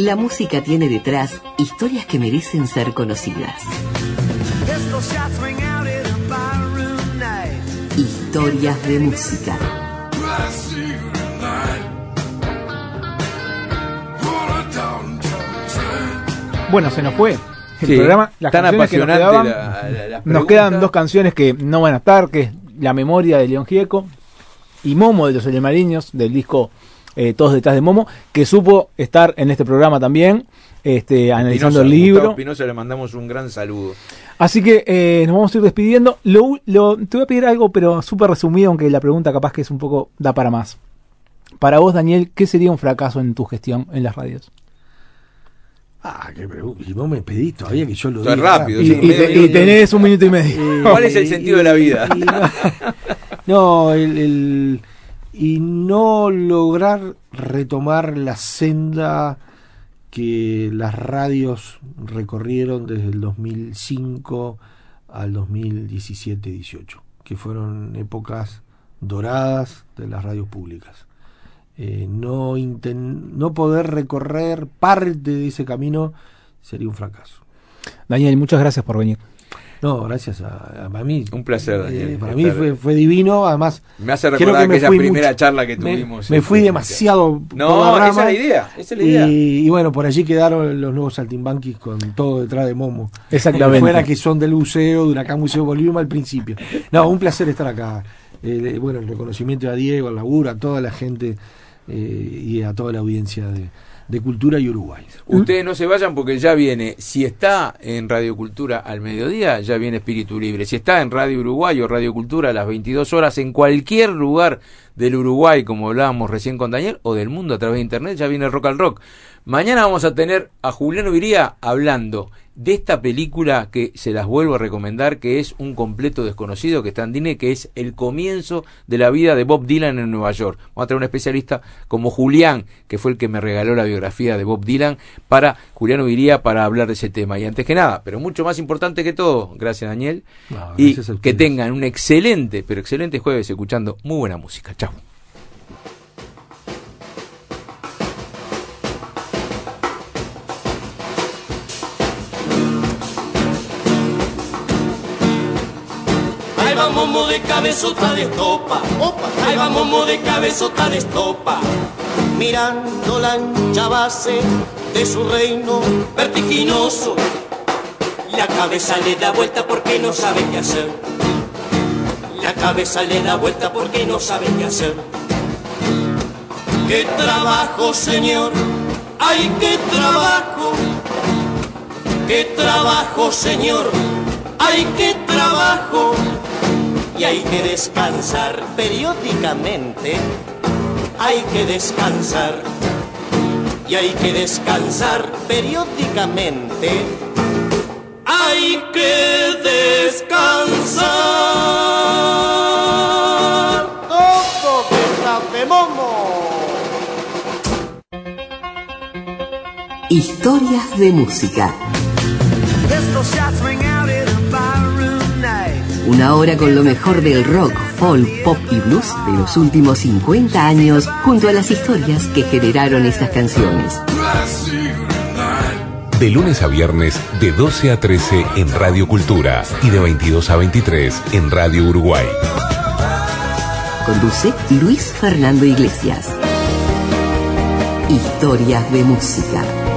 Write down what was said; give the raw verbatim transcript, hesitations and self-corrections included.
La música tiene detrás historias que merecen ser conocidas. Historias de música. Bueno, se nos fue el Sí, programa. Las tan canciones que nos apasionante quedaban, la- la- las nos preguntas. quedan dos canciones que no van a estar, que es La memoria de León Gieco y Momo de los Alemariños, del disco eh, Todos detrás de Momo, que supo estar en este programa también, este, analizando Espinosa, el libro. Gustavo Espinosa, le mandamos un gran saludo. Así que eh, nos vamos a ir despidiendo. Lo, lo- te voy a pedir algo, pero súper resumido, aunque la pregunta capaz que es un poco, da para más. Para vos, Daniel, ¿qué sería un fracaso en tu gestión en las radios? Ah, qué pregunta. Y vos me pedís todavía que yo lo Esto es diga. rápido, Y, sí, y medio te- y minuto. tenés un minuto y medio. Eh, ¿Cuál es el sentido de la vida? y- no, el, el- y no lograr retomar la senda que las radios recorrieron desde el dos mil cinco al dos mil diecisiete dieciocho, que fueron épocas doradas de las radios públicas. Eh, no, inten- no poder recorrer parte de ese camino sería un fracaso. Daniel, muchas gracias por venir. No, gracias a, a, a mí. Un placer, Eh, Daniel. para Estar- mí fue, fue divino, además. Me hace creo recordar que me aquella fui primera mucho- charla que me- tuvimos. Me, en fui Presencia. demasiado. por la No, rama, esa es la idea. Esa es la idea. Y, y bueno, por allí quedaron los nuevos saltimbanquis con todo detrás de Momo. Exactamente. Fuera que son del buceo, de Huracán Museo Volvimos al principio. No, un placer estar acá. Eh, bueno, el reconocimiento a Diego, al laburo, a toda la gente eh, y a toda la audiencia de, de Cultura y Uruguay. Ustedes no se vayan porque ya viene, si está en Radio Cultura al mediodía, ya viene Espíritu Libre. Si está en Radio Uruguay o Radio Cultura a las veintidós horas, en cualquier lugar del Uruguay, como hablábamos recién con Daniel, o del mundo a través de internet, ya viene Rock al Rock. Mañana vamos a tener a Julián Ubiría hablando de esta película que se las vuelvo a recomendar, que es Un completo desconocido, que está en Disney, que es el comienzo de la vida de Bob Dylan en Nueva York. Vamos a tener un especialista como Julián, que fue el que me regaló la biografía de Bob Dylan, para Julián Ubiría, para hablar de ese tema. Y antes que nada, pero mucho más importante que todo, gracias Daniel, No, y gracias a que ustedes. tengan un excelente, pero excelente jueves escuchando muy buena música. Chao. Ahí va Momo de cabezota de estopa, ahí va Momo de cabezota de estopa, mirando la ancha base de su reino vertiginoso. La cabeza le da vuelta porque no sabe qué hacer. La cabeza le da vuelta porque no sabe qué hacer. ¡Qué trabajo, señor! ¡Ay, qué trabajo! ¡Qué trabajo, señor! ¡Ay, qué trabajo! Y hay que descansar periódicamente. Hay que descansar. Y hay que descansar periódicamente. Hay que descansar. Todo detrás de Momo. Historias de música. Una hora con lo mejor del rock, folk, pop y blues de los últimos cincuenta años, junto a las historias que generaron esas canciones. De lunes a viernes, de doce a trece en Radio Cultura y de veintidós a veintitrés en Radio Uruguay. Conduce Luis Fernando Iglesias. Historias de música.